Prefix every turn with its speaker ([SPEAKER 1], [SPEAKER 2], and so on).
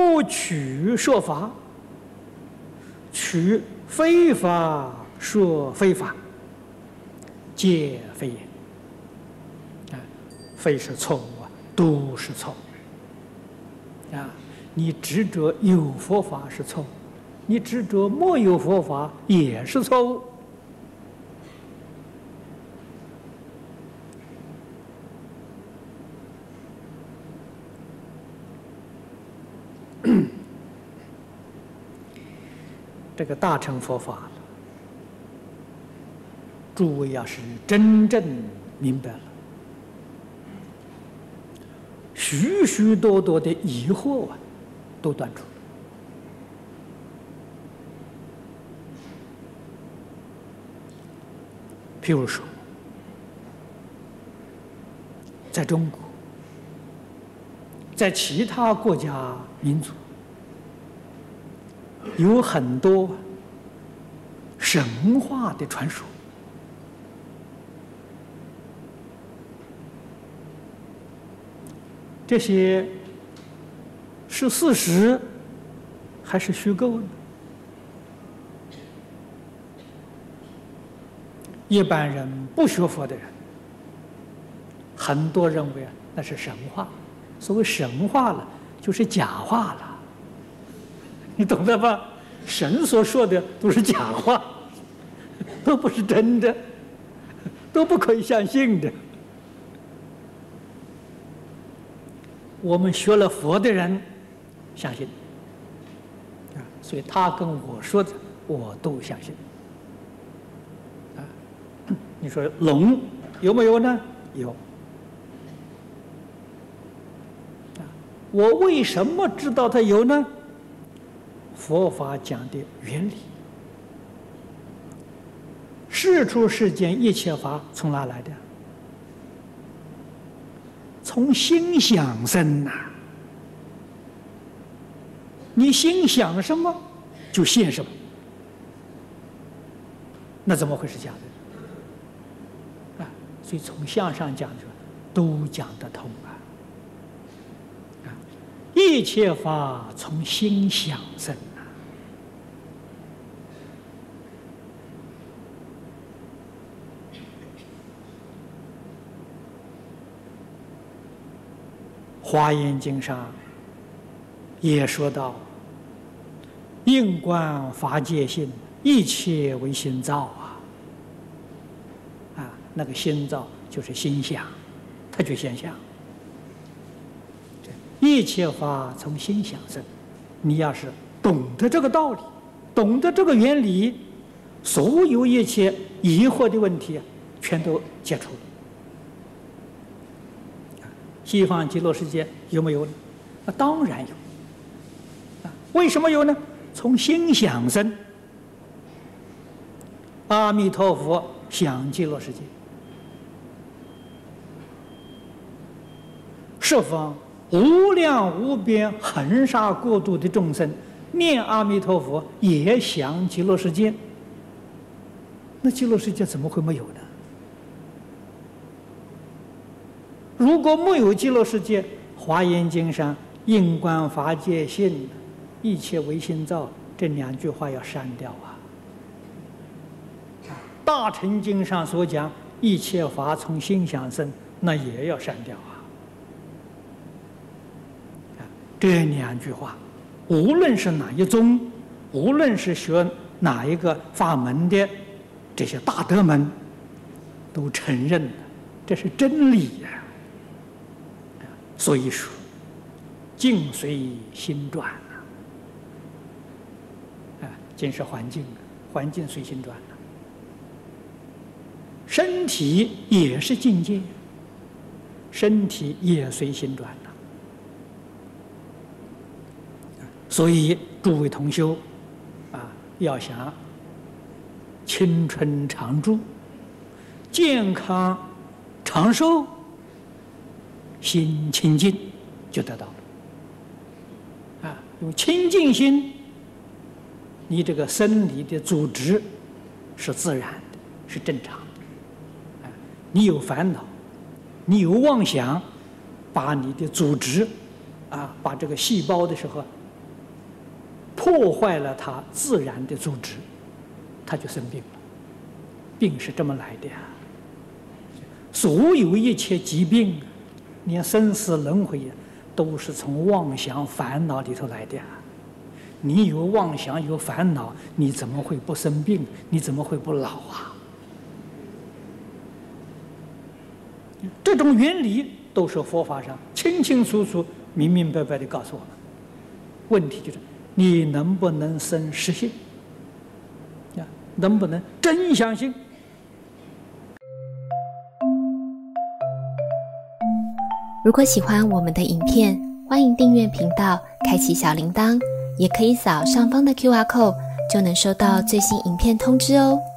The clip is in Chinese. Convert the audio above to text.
[SPEAKER 1] 不取说法，取非法说非法，皆非也。非是错误啊，都是错误啊！你执着有佛法是错误，你执着没有佛法也是错误。这个大乘佛法，诸位要是真正明白了，许许多多的疑惑啊，都断除了。譬如说，在中国，在其他国家民族，有很多神话的传说。这些是事实还是虚构呢？一般人不学佛的人，很多认为啊那是神话。所谓神话了，就是假话了，你懂得吧？神所说的都是假话，都不是真的，都不可以相信的。我们学了佛的人相信啊，所以他跟我说的我都相信啊。你说龙有没有呢？有啊。我为什么知道它有呢？佛法讲的原理，世出世间一切法从哪来的？从心想生呐，你心想什么，就现什么，那怎么会是假的？啊，所以从相上讲的都讲得通啊！啊，一切法从心想生啊！华严经上也说到：“应观法界性，一切为心造啊！”啊，那个心造就是心想，它就现象。一切法从心想生，你要是懂得这个道理，懂得这个原理，所有一切疑惑的问题全都解除了。西方极乐世界有没有呢？啊，当然有。啊，为什么有呢？从心想生。阿弥陀佛想极乐世界，十方无量无边恒沙国度的众生念阿弥陀佛也想极乐世界，那极乐世界怎么会没有呢？如果没有极乐世界，华严经上应观法界性，一切唯心造，这两句话要删掉啊。大乘经上所讲一切法从心想生，那也要删掉啊。这两句话，无论是哪一宗，无论是学哪一个法门的这些大德们，都承认的，这是真理呀。所以说，境随心转啊，境是环境，环境随心转。身体也是境界，身体也随心转呐。所以诸位同修啊，要想青春常驻、健康长寿，心清净就得到了。啊，用清净心，你这个生理的组织是自然的，是正常的。你有烦恼，你有妄想，把你的组织啊，把这个细胞的时候破坏了他自然的组织，他就生病了。病是这么来的呀。所有一切疾病，连生死轮回都是从妄想烦恼里头来的呀。你有妄想有烦恼，你怎么会不生病？你怎么会不老啊？这种原理都是佛法上清清楚楚、明明白白地告诉我们。问题就是你能不能生实信？能不能真相信？
[SPEAKER 2] 如果喜欢我们的影片，欢迎订阅频道，开启小铃铛，也可以扫上方的 QR code，就能收到最新影片通知哦。